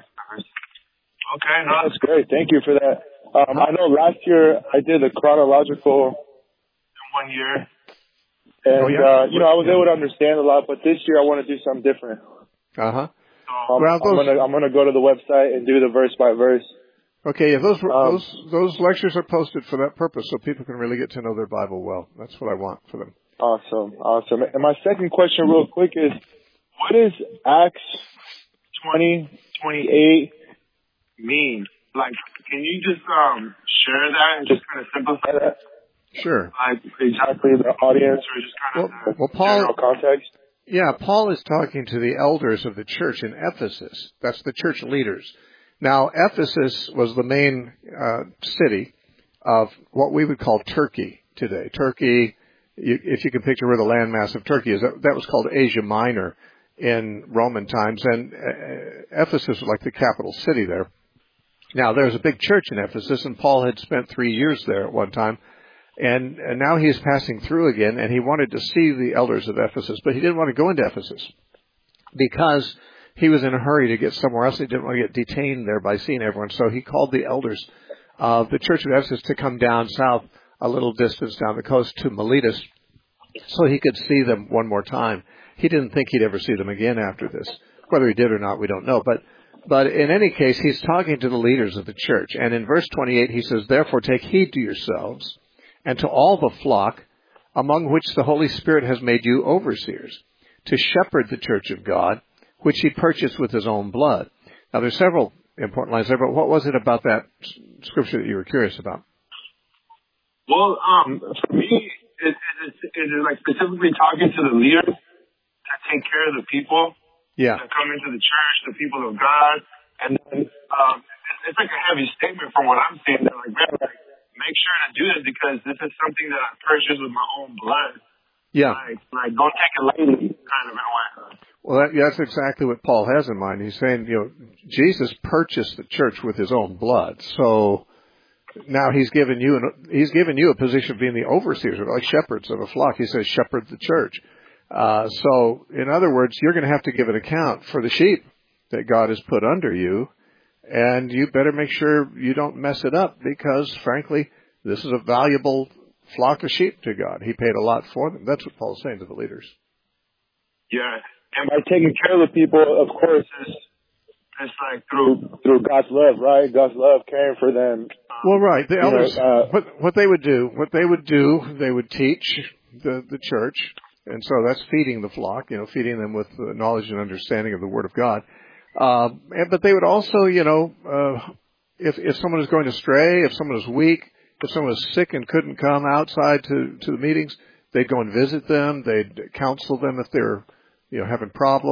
Okay, no, that's great. Thank you for that. Um, I know last year I did a chronological in one year. And, oh, yeah? uh, you know, I was able to understand a lot, but this year I want to do something different. Uh-huh. Um, well, those, I'm gonna, I'm gonna go to the website and do the verse by verse. Okay, yeah, those, um, those, those lectures are posted for that purpose, so people can really get to know their Bible well. That's what I want for them. Awesome, awesome. And my second question real quick is, what does Acts twenty twenty-eight mean? Like, can you just, um, share that and just kind of simplify that? Sure. Like, exactly the audience or just kind well, of well, Paul, general context? Yeah, Paul is talking to the elders of the church in Ephesus. That's the church leaders. Now, Ephesus was the main uh, city of what we would call Turkey today. Turkey, you, if you can picture where the landmass of Turkey is, that, that was called Asia Minor in Roman times, and uh, Ephesus was like the capital city there. Now, there's a big church in Ephesus, and Paul had spent three years there at one time. And, and now he is passing through again, and he wanted to see the elders of Ephesus, but he didn't want to go into Ephesus because he was in a hurry to get somewhere else. He didn't want to get detained there by seeing everyone. So he called the elders of the church of Ephesus to come down south a little distance down the coast to Miletus so he could see them one more time. He didn't think he'd ever see them again after this. Whether he did or not, we don't know. But But in any case, he's talking to the leaders of the church. And in verse twenty-eight, he says, "Therefore take heed to yourselves and to all the flock among which the Holy Spirit has made you overseers, to shepherd the church of God, which he purchased with his own blood." Now, there's several important lines there, but what was it about that scripture that you were curious about? Well, um, for me, it, it, it, it is like specifically talking to the leaders that take care of the people yeah. that come into the church, the people of God. And then um, it's like a heavy statement from what I'm seeing. They're like, man, like, make sure to do this because this is something that I purchased with my own blood. Yeah. Like, like don't take it lightly, kind of in a way. Well, that, that's exactly what Paul has in mind. He's saying, you know, Jesus purchased the church with his own blood. So now he's given you an, he's given you a position of being the overseers, like shepherds of a flock. He says, shepherd the church. Uh, so in other words, you're going to have to give an account for the sheep that God has put under you. And you better make sure you don't mess it up because, frankly, this is a valuable flock of sheep to God. He paid a lot for them. That's what Paul's saying to the leaders. Yeah. And by taking care of the people, of course, it's, it's like through through God's love, right? God's love caring for them. Well, right. The elders, know, uh, what, what they would do, what they would do, they would teach the, the church. And so that's feeding the flock, you know, feeding them with the knowledge and understanding of the Word of God. Uh, and, but they would also, you know, uh, if, if someone is going astray, if someone is weak, if someone is sick and couldn't come outside to, to the meetings, they'd go and visit them. They'd counsel them if they're, you know, having problems.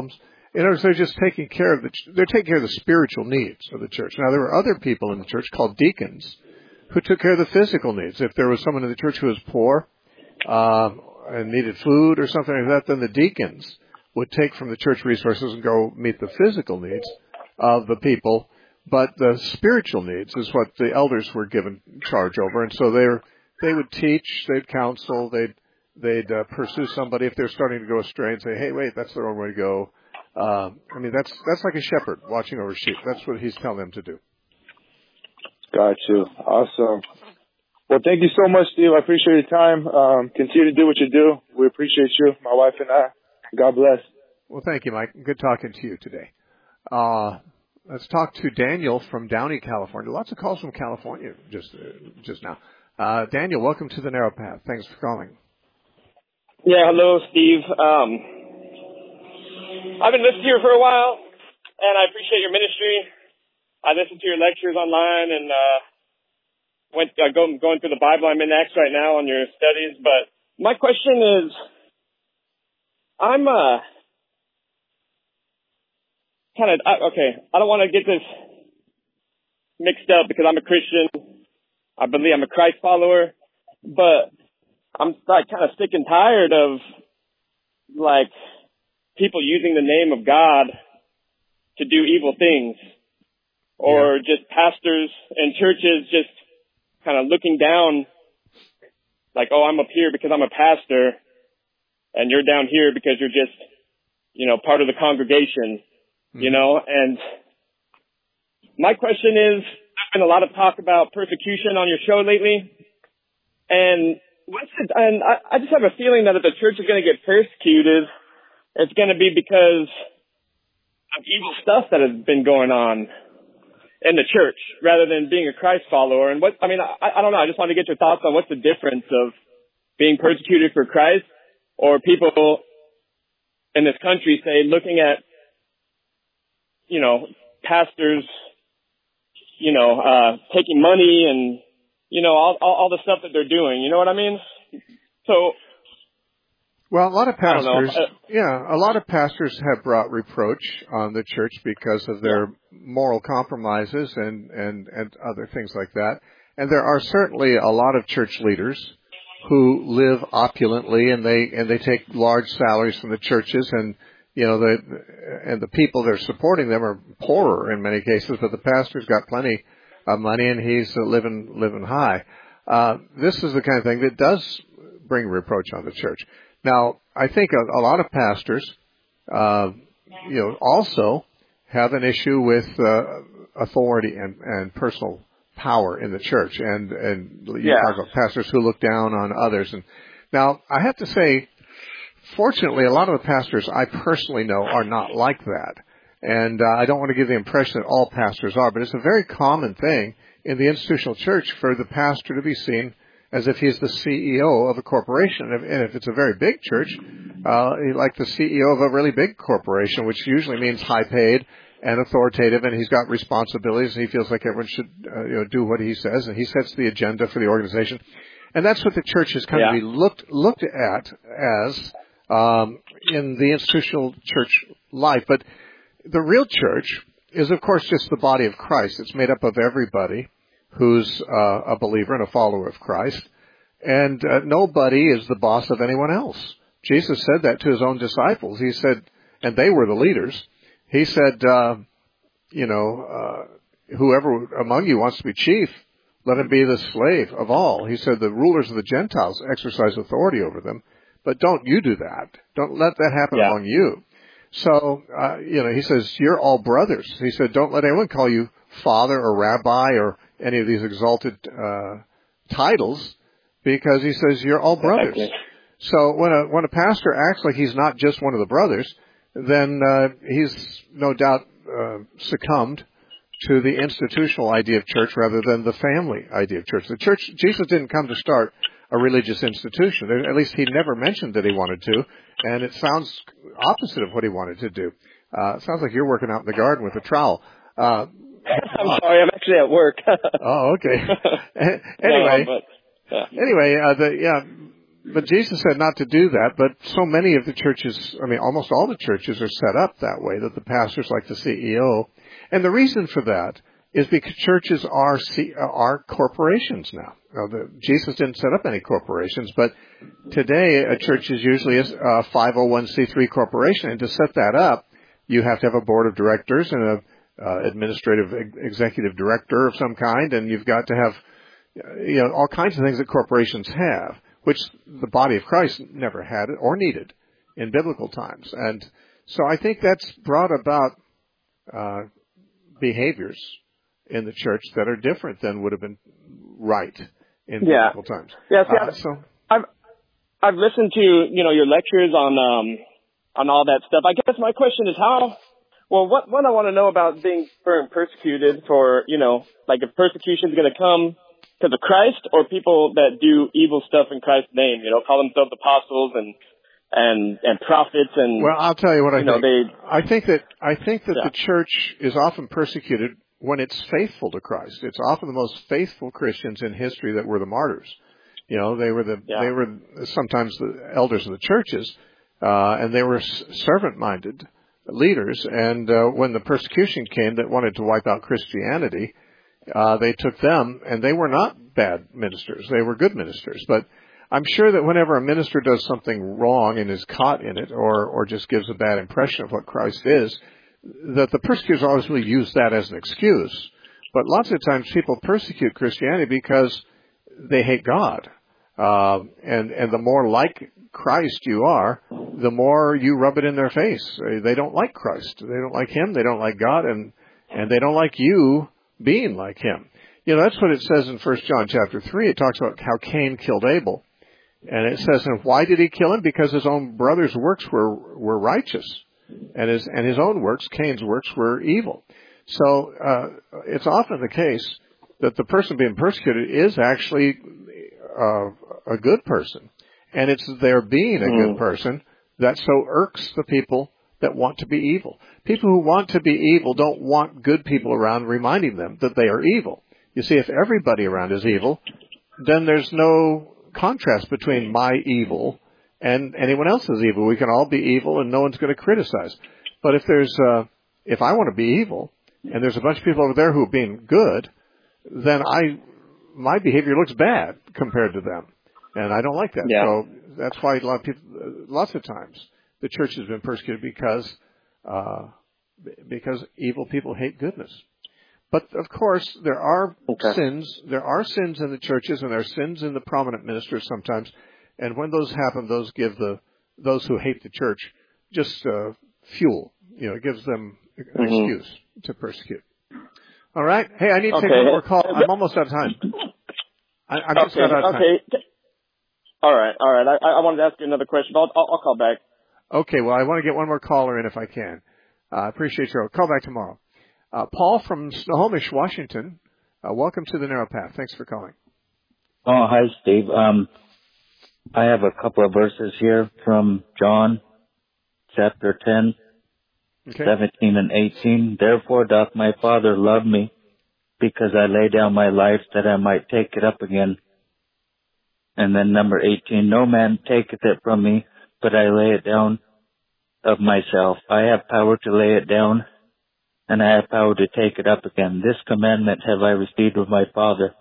In other words, they're just taking care of the, they're taking care of the spiritual needs of the church. Now, there were other people in the church called deacons who took care of the physical needs. If there was someone in the church who was poor, uh, and needed food or something like that, then the deacons would take from the church resources and go meet the physical needs of the people. But the spiritual needs is what the elders were given charge over. And so they were, they would teach, they'd counsel, they'd, they'd uh, pursue somebody if they're starting to go astray and say, hey, wait, that's the wrong way to go. Uh, I mean, that's, that's like a shepherd watching over sheep. That's what he's telling them to do. Got you. Awesome. Well, thank you so much, Steve. I appreciate your time. Um, continue to do what you do. We appreciate you, my wife and I. God bless. Well, thank you, Mike. Good talking to you today. Uh, let's talk to Daniel from Downey, California. Lots of calls from California just uh, just now. Uh, Daniel, welcome to the Narrow Path. Thanks for calling. Yeah, hello, Steve. Um, I've been listening to you for a while, and I appreciate your ministry. I listened to your lectures online and uh, went uh, go, going through the Bible. I'm in Acts right now on your studies. But my question is, I'm uh, kind of, okay, I don't want to get this mixed up because I'm a Christian. I believe I'm a Christ follower. But I'm like kind of sick and tired of like people using the name of God to do evil things. Or yeah. just pastors and churches just kind of looking down like, oh, I'm up here because I'm a pastor and you're down here because you're just, you know, part of the congregation, mm-hmm. you know, and my question is, there's been a lot of talk about persecution on your show lately. And what's it, and I, I just have a feeling that if the church is going to get persecuted, it's going to be because of evil stuff that has been going on in the church rather than being a Christ follower. And what, I mean, I, I don't know. I just want to get your thoughts on what's the difference of being persecuted for Christ or people in this country, say, looking at, you know, pastors, you know, uh, taking money and, you know, all, all, all the stuff that they're doing. You know what I mean? So, well, a lot of pastors, uh, yeah, a lot of pastors have brought reproach on the church because of their yeah. moral compromises and, and, and other things like that. And there are certainly a lot of church leaders who live opulently and they, and they take large salaries from the churches and, you know, the, and the people that are supporting them are poorer in many cases, but the pastor's got plenty of money and he's living, living high. Uh, this is the kind of thing that does bring reproach on the church. Now, I think a, a lot of pastors, uh, you know, also have an issue with uh, authority and, and personal power in the church, and and you yeah. talk about pastors who look down on others. And now, I have to say, fortunately, a lot of the pastors I personally know are not like that, and uh, I don't want to give the impression that all pastors are, but it's a very common thing in the institutional church for the pastor to be seen as if he's the C E O of a corporation. And if, and if it's a very big church, uh, like the C E O of a really big corporation, which usually means high paid and authoritative, and he's got responsibilities, and he feels like everyone should uh, you know, do what he says, and he sets the agenda for the organization. And that's what the church has kind yeah. of be looked, looked at as um, in the institutional church life. But the real church is, of course, just the body of Christ. It's made up of everybody who's uh, a believer and a follower of Christ. And uh, nobody is the boss of anyone else. Jesus said that to his own disciples. He said, and they were the leaders, he said, uh, you know, uh, whoever among you wants to be chief, let him be the slave of all. He said the rulers of the Gentiles exercise authority over them, but don't you do that. Don't let that happen yeah. among you. So, uh, you know, he says, you're all brothers. He said, don't let anyone call you father or rabbi or any of these exalted uh titles, because he says you're all brothers. Exactly. So when a when a pastor acts like he's not just one of the brothers, then uh he's no doubt uh, succumbed to the institutional idea of church rather than the family idea of church. The church, Jesus didn't come to start a religious institution. At least he never mentioned that he wanted to, and it sounds opposite of what he wanted to do. Uh it sounds like you're working out in the garden with a trowel. Uh I'm sorry, I'm actually at work. Oh, okay. Anyway, no, but, yeah. anyway, uh, the yeah, but Jesus said not to do that, but so many of the churches, I mean, almost all the churches are set up that way, that the pastor's like the C E O. And the reason for that is because churches are C, are corporations now. Now the, Jesus didn't set up any corporations, but today a church is usually a five oh one c three corporation, and to set that up, you have to have a board of directors and a uh, administrative ex- executive director of some kind, and you've got to have, you know, all kinds of things that corporations have, which the body of Christ never had or needed in biblical times. And so I think that's brought about uh, behaviors in the church that are different than would have been right in yeah. biblical times. Yeah, see, uh, I've, so I've I've listened to, you know, your lectures on um on all that stuff. I guess my question is how. Well, what what I want to know about being persecuted for, you know, like if persecution is going to come to the Christ or people that do evil stuff in Christ's name, you know, call themselves apostles and and and prophets and. Well, I'll tell you what I you know, think. They, I think that I think that yeah. the church is often persecuted when it's faithful to Christ. It's often the most faithful Christians in history that were the martyrs. You know, they were the yeah. they were sometimes the elders of the churches, uh, and they were servant-minded leaders. And uh, when the persecution came that wanted to wipe out Christianity, uh, they took them, and they were not bad ministers. They were good ministers. But I'm sure that whenever a minister does something wrong and is caught in it, or or just gives a bad impression of what Christ is, that the persecutors always will use that as an excuse. But lots of times people persecute Christianity because they hate God. Uh, and, and the more like Christ you are, the more you rub it in their face. They don't like Christ. They don't like Him. They don't like God. And, and they don't like you being like Him. You know, that's what it says in First John chapter three. It talks about how Cain killed Abel. And it says, and why did he kill him? Because his own brother's works were, were righteous. And his, and his own works, Cain's works, were evil. So, uh, it's often the case that the person being persecuted is actually, uh, a good person. And it's their being a mm. good person that so irks the people that want to be evil. People who want to be evil don't want good people around reminding them that they are evil. You see, if everybody around is evil, then there's no contrast between my evil and anyone else's evil. We can all be evil and no one's going to criticize. But if there's, uh, if I want to be evil and there's a bunch of people over there who are being good, then I, my behavior looks bad compared to them. And I don't like that. Yeah. So that's why a lot of people, lots of times the church has been persecuted because, uh, because evil people hate goodness. But of course, there are okay. sins, there are sins in the churches and there are sins in the prominent ministers sometimes. And when those happen, those give the, those who hate the church just, uh, fuel. You know, it gives them an mm-hmm. excuse to persecute. All right. Hey, I need to okay. take one more call. I'm almost out of time. I, I'm just okay. out of time. Okay. All right. All right. I, I wanted to ask you another question. I'll, I'll, I'll call back. Okay. Well, I want to get one more caller in if I can. I uh, appreciate your call back tomorrow. Uh, Paul from Snohomish, Washington. Uh, welcome to the Narrow Path. Thanks for calling. Oh, hi, Steve. Um, I have a couple of verses here from John, chapter ten, okay. seventeen and eighteen. Therefore doth my Father love me, because I lay down my life that I might take it up again. And then number eighteen, no man taketh it from me, but I lay it down of myself. I have power to lay it down, and I have power to take it up again. This commandment have I received of my Father.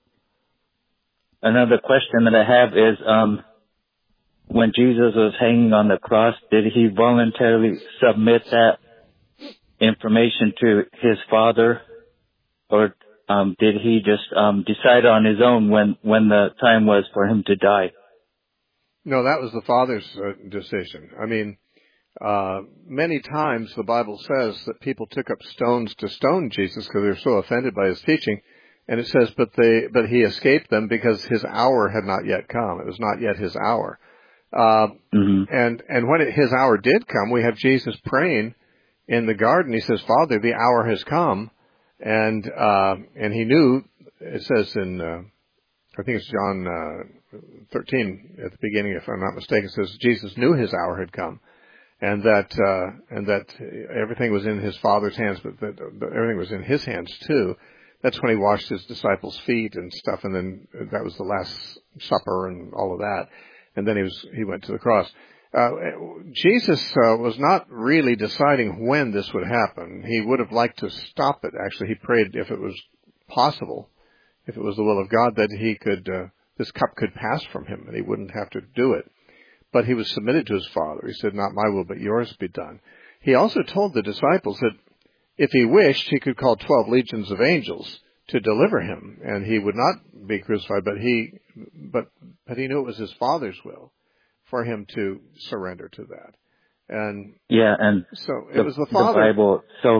Another question that I have is, um, when Jesus was hanging on the cross, did he voluntarily submit that information to his Father, or um, did he just um, decide on his own when, when the time was for him to die? No, that was the Father's uh, decision. I mean, uh, many times the Bible says that people took up stones to stone Jesus because they were so offended by his teaching. And it says, but they, but he escaped them because his hour had not yet come. It was not yet his hour. Uh, mm-hmm. and, and when it, his hour did come, we have Jesus praying in the garden. He says, Father, the hour has come. And, uh, and he knew, it says in, uh, I think it's John, uh, thirteen at the beginning, if I'm not mistaken, it says Jesus knew his hour had come. And that, uh, and that everything was in his Father's hands, but that everything was in his hands too. That's when he washed his disciples' feet and stuff, and then that was the Last Supper and all of that. and then he was he went to the cross. Uh, Jesus uh, was not really deciding when this would happen. He would have liked to stop it. Actually, he prayed if it was possible, if it was the will of God, that he could, uh, this cup could pass from him and he wouldn't have to do it. But he was submitted to his Father. He said, not my will, but yours be done. He also told the disciples that if he wished, he could call twelve legions of angels to deliver him, and he would not be crucified, but he, but, but he knew it was his Father's will for him to surrender to that. And yeah, and so it the, was the Father. The Bible so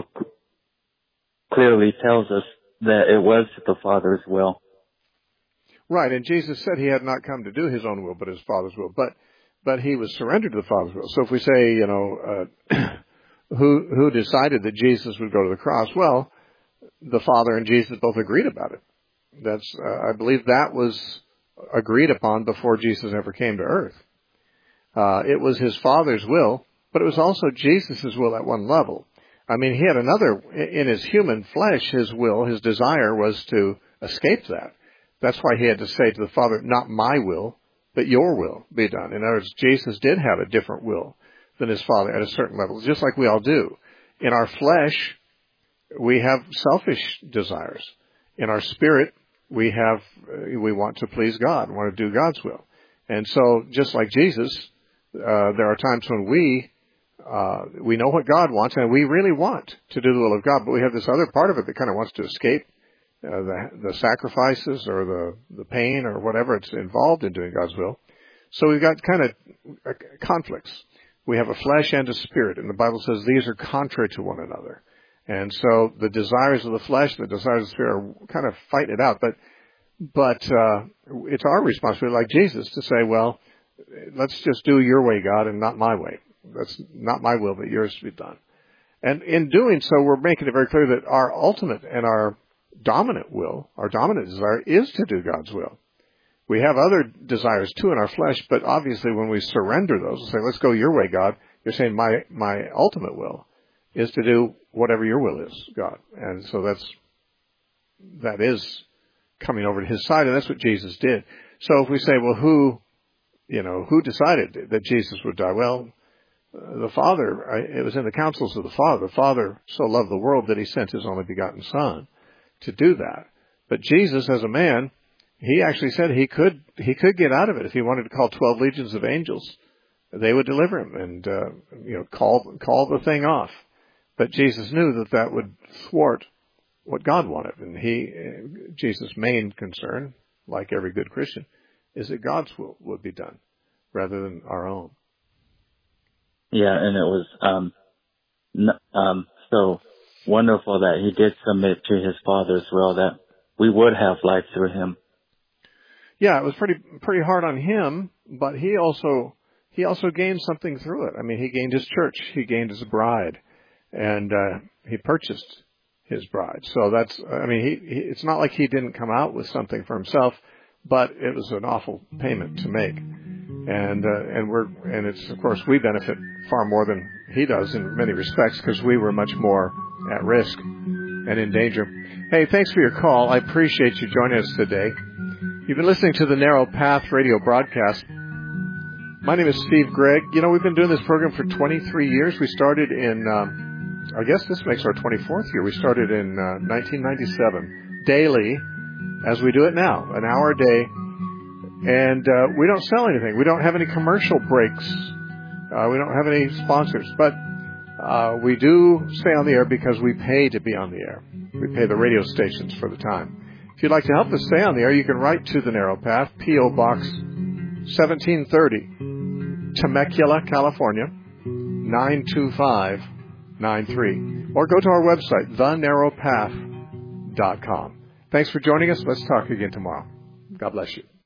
clearly tells us that it was the Father's will. Right, and Jesus said he had not come to do his own will, but his Father's will. But but he was surrendered to the Father's will. So if we say, you know, uh, who who decided that Jesus would go to the cross? Well, the Father and Jesus both agreed about it. That's uh, I believe that was agreed upon before Jesus ever came to earth. Uh, it was his Father's will, but it was also Jesus' will at one level. I mean, he had another, in his human flesh, his will, his desire was to escape that. That's why he had to say to the Father, not my will, but your will be done. In other words, Jesus did have a different will than his Father at a certain level, just like we all do. In our flesh, we have selfish desires. In our spirit, we have, we want to please God, want to do God's will. And so, just like Jesus, Uh, there are times when we uh, we know what God wants, and we really want to do the will of God, but we have this other part of it that kind of wants to escape uh, the, the sacrifices or the, the pain or whatever it's involved in doing God's will. So we've got kind of uh, conflicts. We have a flesh and a spirit, and the Bible says these are contrary to one another. And so the desires of the flesh and the desires of the spirit are kind of fighting it out. But but uh, it's our responsibility, like Jesus, to say, well, let's just do your way, God, and not my way. That's not my will, but yours to be done. And in doing so, we're making it very clear that our ultimate and our dominant will, our dominant desire, is to do God's will. We have other desires too in our flesh, but obviously when we surrender those and say, let's go your way, God, you're saying my, my ultimate will is to do whatever your will is, God. And so that's, that is coming over to his side, and that's what Jesus did. So if we say, well, who, You know, who decided that Jesus would die? Well, uh, the Father, I, it was in the counsels of the Father. The Father so loved the world that he sent his only begotten Son to do that. But Jesus, as a man, he actually said he could, he could get out of it if he wanted to call twelve legions of angels. They would deliver him and, uh, you know, call, call the thing off. But Jesus knew that that would thwart what God wanted. And he, Jesus' main concern, like every good Christian, is that God's will would be done rather than our own. Yeah, and it was um, n- um, so wonderful that he did submit to his Father's will, that we would have life through him. Yeah, it was pretty pretty hard on him, but he also he also gained something through it. I mean, he gained his church, he gained his bride, and uh, he purchased his bride. So that's, I mean, he, he it's not like he didn't come out with something for himself. But it was an awful payment to make, and uh, and we're and it's of course we benefit far more than he does in many respects because we were much more at risk and in danger. Hey, thanks for your call. I appreciate you joining us today. You've been listening to the Narrow Path radio broadcast. My name is Steve Gregg. You know, we've been doing this program for twenty-three years. We started in, um, I guess this makes our twenty-fourth year. We started in uh, nineteen ninety-seven, daily, as we do it now, an hour a day. And uh, we don't sell anything. We don't have any commercial breaks. Uh, we don't have any sponsors. But uh, we do stay on the air because we pay to be on the air. We pay the radio stations for the time. If you'd like to help us stay on the air, you can write to The Narrow Path, P O. Box seventeen thirty, Temecula, California, nine two five nine three. Or go to our website, the narrow path dot com. Thanks for joining us. Let's talk again tomorrow. God bless you.